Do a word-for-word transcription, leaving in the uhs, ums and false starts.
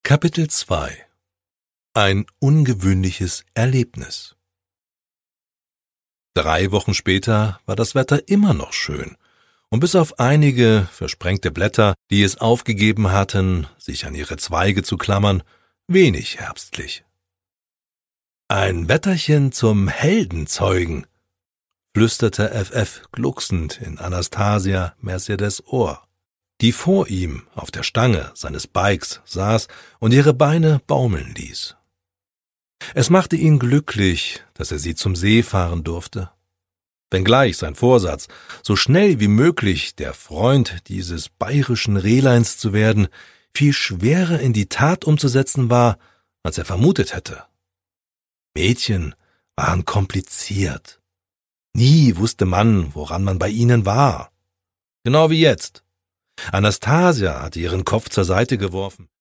Kapitel zwei. Ein ungewöhnliches Erlebnis. Drei Wochen später war das Wetter immer noch schön, und bis auf einige versprengte Blätter, die es aufgegeben hatten, sich an ihre Zweige zu klammern, wenig herbstlich. »Ein Wetterchen zum Heldenzeugen«, flüsterte F F glucksend in Anastasia Mercedes Ohr, die vor ihm auf der Stange seines Bikes saß und ihre Beine baumeln ließ. Es machte ihn glücklich, dass er sie zum See fahren durfte. Wenngleich sein Vorsatz, so schnell wie möglich der Freund dieses bayerischen Rehleins zu werden, viel schwerer in die Tat umzusetzen war, als er vermutet hätte. Mädchen waren kompliziert. Nie wusste man, woran man bei ihnen war. Genau wie jetzt. Anastasia hatte ihren Kopf zur Seite geworfen,